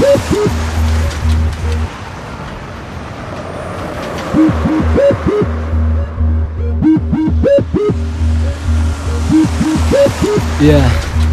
Yeah.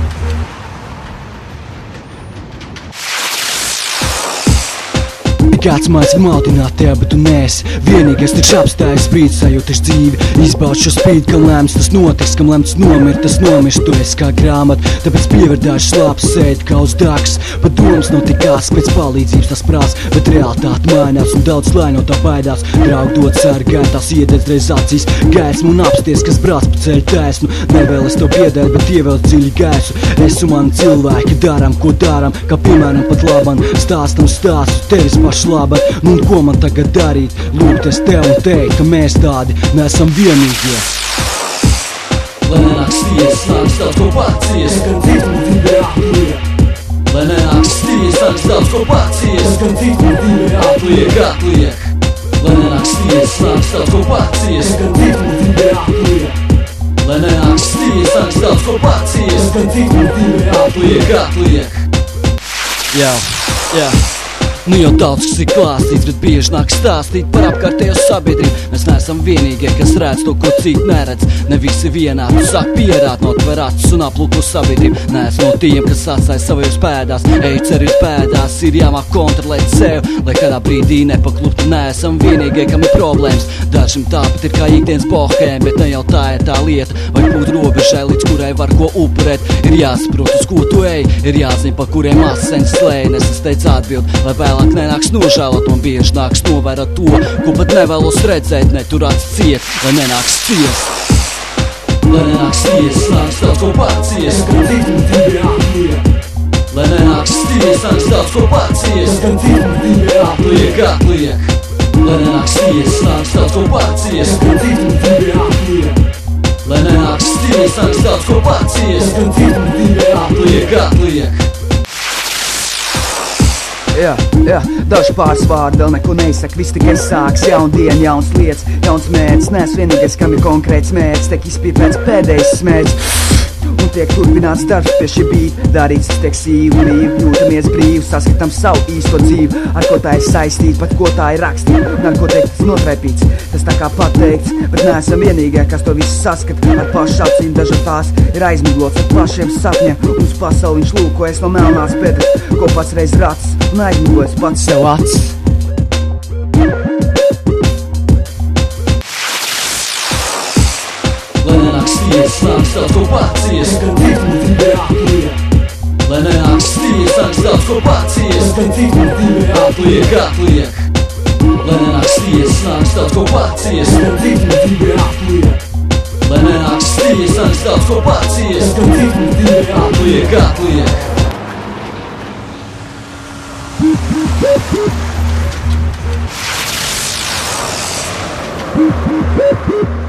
Kāds mājas maldināt tev, bet tu neesi vienīgais, taču apstājas brīdis, sajūties dzīvi. Izbaud šo spīdi, kam lēmts tas notiks, kam lemts nomirt, tas nomirst. Tu esi kā grāmata, tāpēc pieverdāši slāpes sēdi kā uz dāks. Pat domas nav tikās, pēc palīdzības tas prās, bet realitāte mainās un daudz lai no tā baidās. Draugi dod sargai, tās iededz reiz acīs gaismu un apsties, kas brāc pa ceļu taisnu. Nevēl es to piedēļ, bet ievēl dziļi gaisu. Es un mani cilvēki darām, ko darām, kā piemēram pat laban. Stāstam stāstu tevis pašu labi, nu un ko man tagad darīt? Lūgties tev un teikt, ka mēs tādi nesam vienīgie. Lai nenāks tiesas, nāks daudz ko pacies, gan citu dzīvē atliek. Lai nenāks tiesas, nāks daudz ko pacies, gan citu dzīvē atliek. Lai nenāks tiesas, nāks daudz ko pacies, gan citu dzīvē atliek. Lai nenāks tiesas, nāks daudz ko pacies, gan citu dzīvē atliek. Jā. Nu jau daudz kas ir klāstīts, bet bieži nāk stāstīt par apkārtējo sabiedrību. Mēs neesam vienīgie, kas redz to, ko citi neredz. Ne visi vienādi, sāk pierāt, notver acis un aplūko sabiedrību. Neesmu no tiem, kas atstāja savajos pēdās, ej ceru pēdās, ir jāmāk kontrolēt sev, lai kādā brīdī nepakluptu. Neesam vienīgie, kam ir problēmas. Dažiem tāpat ir kā ikdienas bohēm, bet ne jau tā ir tā lieta. Vai būt robežai, līdz kurai var ko upurēt. Ir jāsaprot, uz ko tu ej, ir jāzina, pa kuriem asins slēj. Es teicu atbild, lai vēlāk nenāks nožēlot, man bieži nāks novērot to, ko pat nevēlos redzēt, netur acis ciet, lai nenāks ciest. Lai nenāks ciest, nāks daudz ko pacies, gan citu dzīvē atliek. Lai nenāks ciest, nāks daudz ko pacies, gan citu dzīvē atliek. Lai nenāks ciest, nāks daudz ko pacies, gan citu dzīvē atliek. Lai nenāks ciest, nāks daudz ko pacies, gan citu dzīvē atliek. Jā, daži pāris vārdi vēl neko neizsaka, viss tikai sāks. Jauna diena, jauns lietas, jauns mērķis. Neesmu vienīgais, kam ir konkrēts mērķis, tiek izpīpēts pēdējais smērķis. Un tiek turpināts darbs pie šī beat. Darīts tiek sīvi, jūtamies brīvi, saskatām savu īsto dzīvi. Ar ko tā ir saistīta, pat ko tā ir rakstīta. Un ar ko teikt notraipīts, tas tā kā pateikts. Bet neesam vienīgie, kas to visu saskata. Ar pašu acīm dažas tās ir aizmiglots ar plašiem sapņiem. Uz pasauli viņš lūkojas no melnās bedres, ko pats reiz rats un aizmiglojas pats sev acis. Lai nenāks tiesas, nāks daudz ko pacies, gan citu dzīvē atliek. Lai nenāks tiesas, nāks daudz ko pacies, gan citu dzīvē atliek. Lai nenāks tiesas, nāks daudz ko pacies, gan citu dzīvē atliek. Lai nenāks tiesas, nāks daudz ko pacies, gan citu dzīvē atliek.